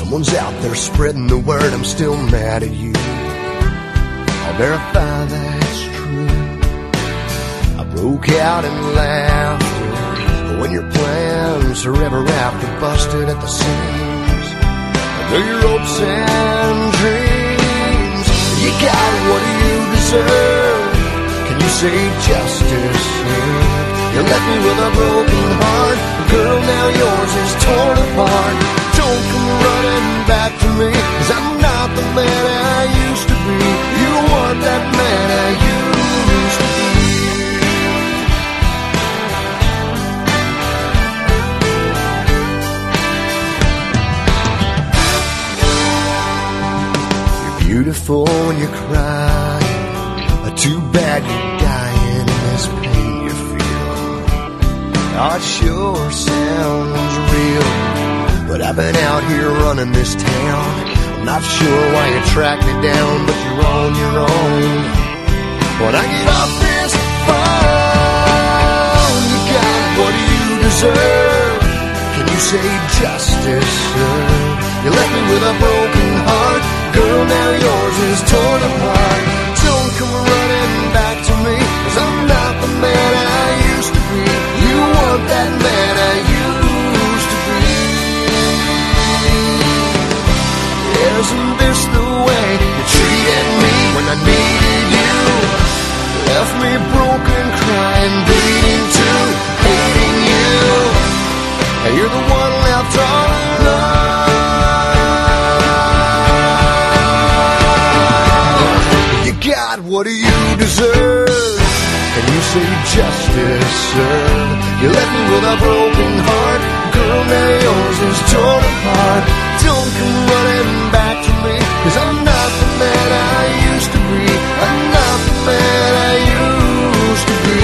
Someone's out there spreading the word, I'm still mad at you. I'll verify that's true. I broke out in laughter when your plans are ever after busted at the seams. Through your hopes and dreams, you got what you deserve. Can you say justice served? You left me with a broken heart. Girl, now yours is torn apart. Don't come running back to me, 'cause I'm not the man I used to be. You weren't that man I used to be. You're beautiful when you cry. Too bad you're dying in this pain you feel. Oh, it sure sounds real, but I've been out here running this town. I'm not sure why you tracked me down, but you're on your own. When I get off this phone, you got what you deserve. Can you say justice served? You left me with a broken heart. Girl, now yours is torn apart. Don't come running back to me, 'cause I'm not the man I used to be. You weren't that man I used to be. Isn't this the way you treated me when I needed you? Left me broken, crying, bleeding too, hating you. And you're the one left all alone. God, what do you deserve? Can you say justice served? You left me with a broken heart. Girl, now yours is torn apart. Don't come running back to me, 'cause I'm not the man I used to be. I'm not the man I used to be.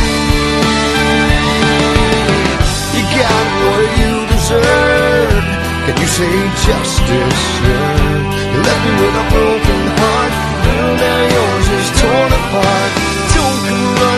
You got what you deserved. Can you say justice served? You left me with a broken heart. Girl, now yours is torn apart. Don't come running